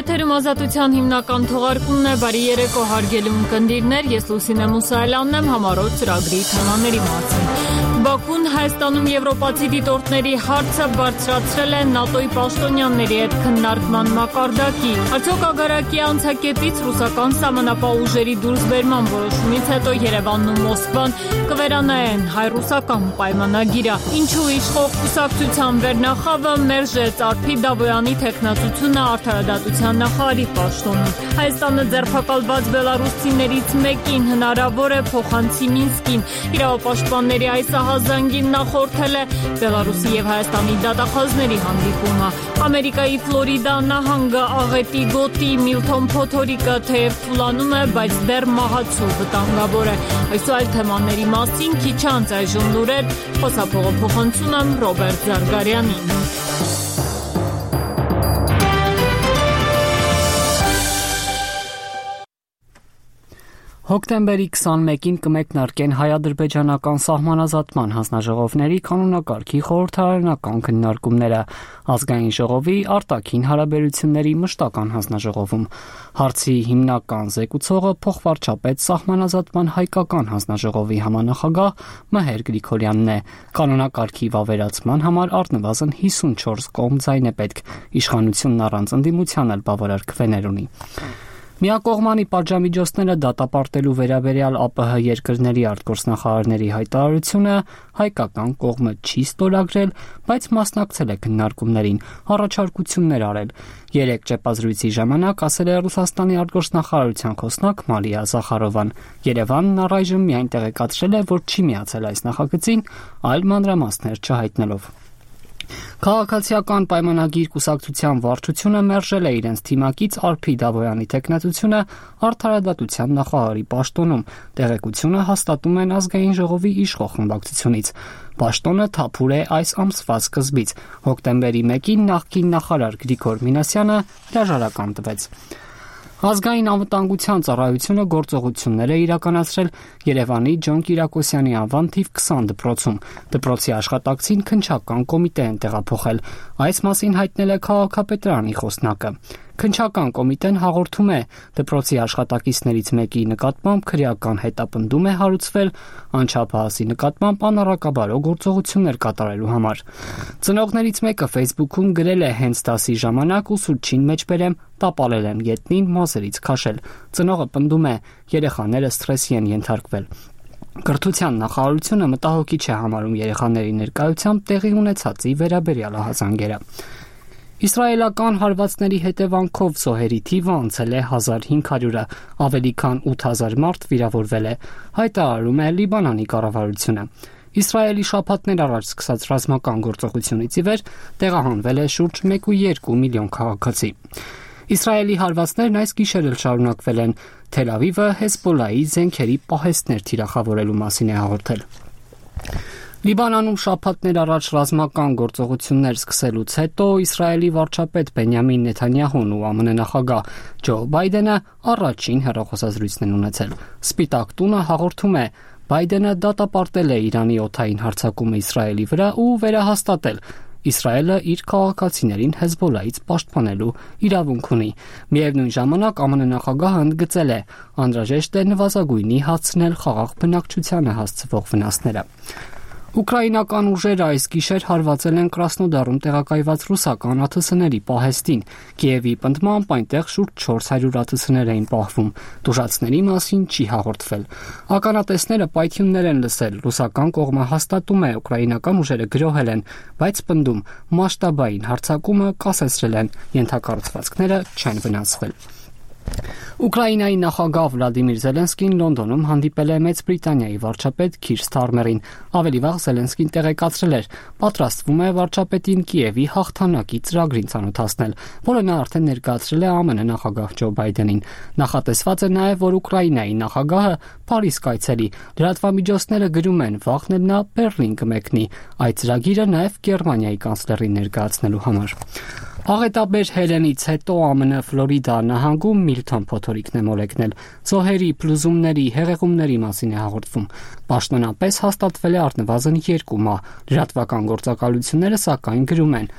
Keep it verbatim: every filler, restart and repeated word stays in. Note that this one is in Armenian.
Եթերում ազատության հիմնական թողարկումն է, բարի երեկո հարգելի ունկնդիրներ, ես Լուսինե Մուսայելյանն եմ, համառոտ ծրագրի թեմաների մասին։ Բաքուն Հայաստանում եվրոպացի դիտորդների հարցը բարձրացրել է ՆԱՏՕ-ի պաշտոնյաների հետ քննարկման մակարդակի։ Արդյոք ագարակի անցակետից ռուսական սահմանապահ ուժերի դուրսբերման որոշումից հետո Երևանն ու Մոսկվան կվերանայեն հայ-ռուսական պայմանագիրը։ Ինչու իշխող կուսակցության վերնախավը մերժեց Արփի Դավոյանի թեկնածությունը արդարադատության նախարարի պաշտոնում։ Հայաստանը ձերբակալված բելարուսցիներից մեկին հնարավոր է փոխանցի Մինսկին։ Իրավապաշտպանների այս ահազանգին նախորդել է Բելարուսի եւ Հայաստանի դատախազների հանդիպումը։ Ամերիկայի Ֆլորիդա նահանգը աղետի գոտի Միլթոն Փոթորիկը թեև թուլանում է, բայց դեռ մահացու վտանգավոր է։ Այս ու այլ թեմաների մասին քիչ անց այժմ լուրեր, խոսափողը փոխանցում եմ Ռոբերտ Զարգարյանին։ Հոկտեմբերի քսանմեկին կմեկնարկեն հայ-ադրբեջանական սահմանազատման հանձնաժողովների կանոնակարգի խորհրդարանական քննարկումները ազգային ժողովի արտաքին հարաբերությունների մշտական հանձնաժողովում։ Հարցի հիմնական զեկուցողը փոխվարչապետ սահմանազատման հայկական հանձնաժողովի համանախագահ Մհեր Գրիգորյանն է։ Կանոնակարգի վավերացման համար առնվազն հիսունչորս կողմ ձայն է պետք, իշխանությունն առանց ընդդիմության էլ բավարար քվեներ ունի։ Միակողմանի պատժամիջոցները դատապարտելու վերաբերյալ ԱՊՀ երկրների արտգործնախարարների հայտարարությունը հայկական կողմը չի ստորագրել, բայց մասնակցել է քննարկումներին, առաջարկություններ արել։ Երեք ճեպազրույցի ժամանակ ասել է Ռուսաստանի արտգործնախարարության խոսնակ Մալիա Զախարովան։ Երևանն առայժմ միայն տեղեկացրել է, որ չի միացել այս նախագծին, այլ մանրամասներ չհայտնելով։ Քաղաքացիական պայմանագիր կուսակցության վարչությունը մերժել է իրենց թիմակից Արփի Դավոյանի թեկնածությունը արդարադատության նախարարի պաշտոնում։ Տեղեկությունը հաստատում են ազգային ժողովի իշխող խմբակցությունից։ Պաշտոնը թափուր է այս ամսվա սկզբից։ Հոկտեմբերի մեկին նախկին նախարար Գրիգոր Մինասյանը հրաժարական տվեց։ Ազգային անվտանգության ծառայությունը գործողություններ է իրականացրել Երևանի Ջոն Կիրակոսյանի անվան թիվ քսան դպրոցում։ Դպրոցի աշխատակցին քննչական կոմիտե են տեղափոխել։ Այս մասին հայտնել է քաղաքապետարանի խոսնակը։ Քննչական կոմիտեն հաղորդում է, դպրոցի աշխատակիցներից մեկի նկատմամբ քրեական հետապնդում է հարուցվել անչափահասի նկատմամբ անառակաբարո գործողություններ կատարելու համար։ Ծնողներից մեկը Facebook-ում գրել է հենց դասի ժամանակ ուսուցչին մեջբերեմ, տապալել եմ գետնին մազերից քաշել։ Ծնողը պնդում է, երեխաները սթրեսի են ենթարկվել։ Կրթության նախարարությունը մտահոգիչ է համարում երեխաների ներկայությամբ տեղի ունեցածի վերաբերյալ ահազանգերը։ Իսրայելական հարվածների հետևանքով զոհերի թիվը անցել է հազար հինգ հարյուրը, ավելի քան ութ հազար մարդ վիրավորվել է, հայտարարում է Լիբանանի կառավարությունը։ Իսրայելի շաբաթներ առաջ սկսած ռազմական գործողությունից ի վեր տեղահանվել է շուրջ մեկ կόμ երկու միլիոն քաղաքացի։ Իսրայելի հարվածներն այս գիշեր էլ շարունակվել են։ Թել Ավիվը Հեզբոլայի զենքերի պահեստներ թիրախավորելու մասին է հաղորդել։ Լիբանանում շաբաթներ առաջ ռազմական գործողություններ սկսելուց հետո Իսրայելի վարչապետ Բենյամին Նեթանյահուն ու ԱՄՆ նախագահ Ջո Բայդենը առաջին հեռախոսազրույցն են ունեցել։ Սպիտակ տունը հաղորդում է, Բայդենը դատապարտել է Իրանի օդային հարձակումը Իսրայելի վրա ու վերահաստատել, Իսրայելը իր քաղաքացիներին Հեզբոլայից պաշտպանելու իրավունք ունի։ Միևնույն ժամանակ ԱՄՆ նախագահը ընդգծել է, անհրաժեշտ է նվազագույնի հասցնել խաղաղ բնակչությանը հասցվող վնասները։ Ուկրաինական ուժերը այս գիշեր հարվածել են Կրասնոդարում տեղակայված ռուսական ԱԹՍ-ների պահեստին։ Կիևի պնդմամբ այնտեղ շուրջ չորս հարյուր ԱԹՍ-ներ էին պահվում։ Տուժածների մասին չի հաղորդվել։ Ականատեսները պայթյուններ են լսել։ Ռուսական կողմը հաստատում է, ուկրաինական ուժերը գրոհել են, բայց պնդում մասշտաբային հարձակումը կասեցրել են, ենթակառուցվածքները չեն վնասվել։ Ուկրաինայի նախագահ Վլադիմիր Զելենսկին Լոնդոնում հանդիպել է Մեծ Բրիտանիայի վարչապետ Քիր Սթարմերին։ Ավելի վաղ Զելենսկին տեղեկացրել էր, պատրաստվում է վարչապետին Կիևի հաղթանակի ծրագրին ծանոթացնել, որը նա արդեն ներկայացրել է ԱՄՆ նախագահ Ջո Բայդենին։ Նախատեսված է նաև, որ Ուկրաինայի նախագահը Փարիզ կայցելի։ Լրատվամիջոցները գրում են, վաղն էլ նա Բեռլին կմեկնի։ Այդ ծրագիրը նաև Գերմանիայի կանցլերին ներկայացնելու համար։ Աղետաբեր հելենից հետո ԱՄՆ Ֆլորիդա նահանգում Միլթոն Փոթորիկն է մոլեկնել։ Զոհերի, փլուզումների, հեղեղումների մասին է հաղորդվում։ Պաշտոնապես հաստատվել է առնվազն երկու մահ։ Լրատվական գործակալությունները սակայն գրում են,